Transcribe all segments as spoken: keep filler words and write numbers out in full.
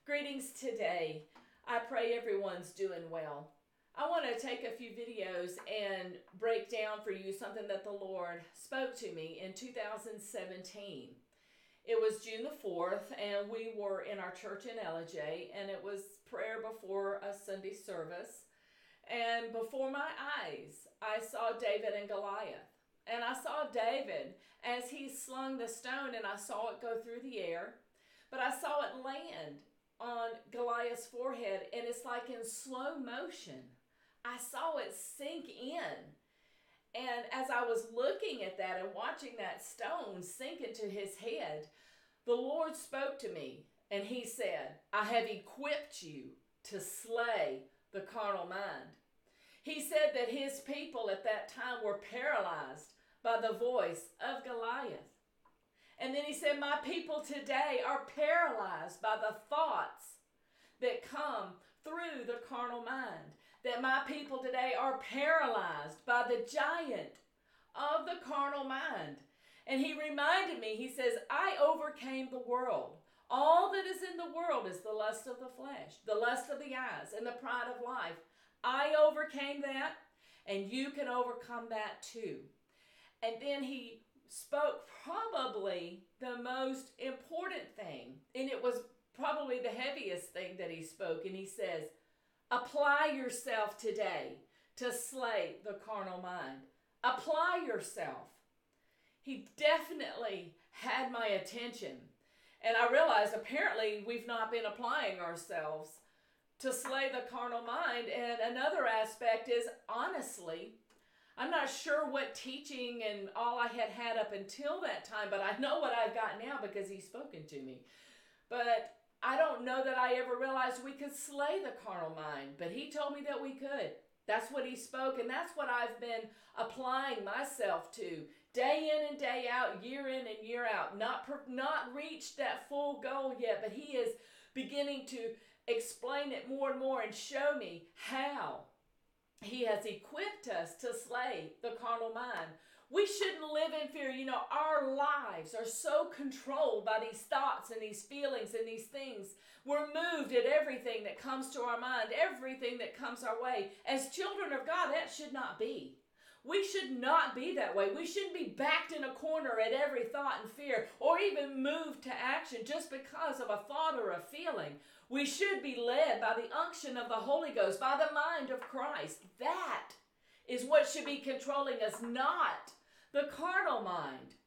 Greetings today. I pray everyone's doing well. I want to take a few videos and break down for you something that the Lord spoke to me in two thousand seventeen. It was June the fourth, and we were in our church in Ellijay, and it was prayer before a Sunday service. And before my eyes, I saw David and Goliath. And I saw David as he slung the stone, and I saw it go through the air. But I saw it land on Goliath's forehead, and it's like in slow motion. I saw it sink in. And as I was looking at that and watching that stone sink into his head, the Lord spoke to me, and he said, I have equipped you to slay the carnal mind. He said that his people at that time were paralyzed by the voice of Goliath. And then he said, my people today are paralyzed by the thoughts that come through the carnal mind. That my people today are paralyzed by the giant of the carnal mind. And he reminded me, he says, I overcame the world. All that is in the world is the lust of the flesh, the lust of the eyes, and the pride of life. I overcame that, and you can overcome that too. And then he spoke probably the most important thing, and it was probably the heaviest thing that he spoke, and he says, apply yourself today to slay the carnal mind. Apply yourself. He definitely had my attention, and I realized apparently we've not been applying ourselves to slay the carnal mind. And another aspect is, honestly, I'm not sure what teaching and all I had had up until that time, but I know what I've got now because he's spoken to me. But I don't know that I ever realized we could slay the carnal mind, but he told me that we could. That's what he spoke, and that's what I've been applying myself to day in and day out, year in and year out. Not, per, not reached that full goal yet, but he is beginning to explain it more and more and show me how he has equipped us to slay the carnal mind. We shouldn't live in fear. You know, our lives are so controlled by these thoughts and these feelings and these things. We're moved at everything that comes to our mind, everything that comes our way. As children of God, that should not be. We should not be that way. We shouldn't be backed in a corner at every thought and fear, or even moved to action just because of a thought or a feeling. We should be led by the unction of the Holy Ghost, by the mind of Christ. That is what should be controlling us, not the carnal mind.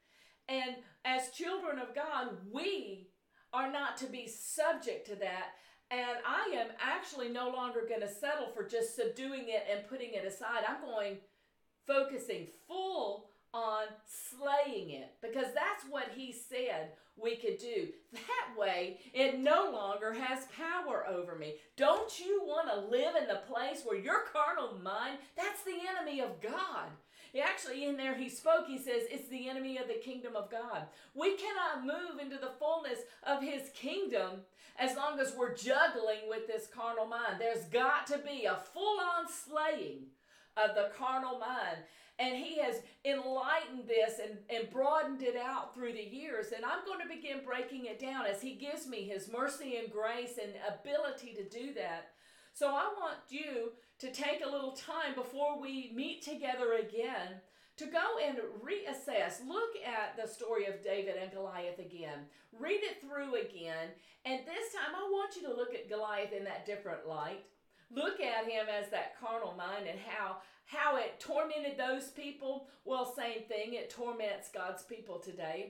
And as children of God, we are not to be subject to that. And I am actually no longer going to settle for just subduing it and putting it aside. I'm going focusing full on slaying it, because that's what he said we could do. That way, it no longer has power over me. Don't you want to live in the place where your carnal mind, that's the enemy of God. He actually, in there he spoke, he says, it's the enemy of the kingdom of God. We cannot move into the fullness of his kingdom as long as we're juggling with this carnal mind. There's got to be a full-on slaying of the carnal mind. And he has enlightened this and, and broadened it out through the years. And I'm going to begin breaking it down as he gives me his mercy and grace and ability to do that. So I want you to take a little time before we meet together again to go and reassess. Look at the story of David and Goliath again. Read it through again. And this time I want you to look at Goliath in that different light. Look at him as that carnal mind and how, how it tormented those people. Well, same thing. It torments God's people today.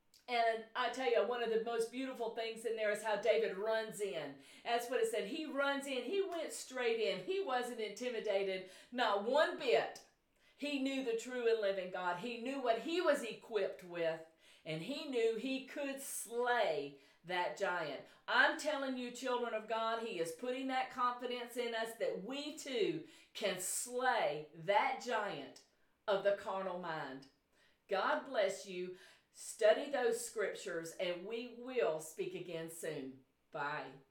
And I tell you, one of the most beautiful things in there is how David runs in. That's what it said. He runs in. He went straight in. He wasn't intimidated, not one bit. He knew the true and living God. He knew what he was equipped with, and he knew he could slay that giant. I'm telling you, children of God, he is putting that confidence in us that we too can slay that giant of the carnal mind. God bless you. Study those scriptures, and we will speak again soon. Bye.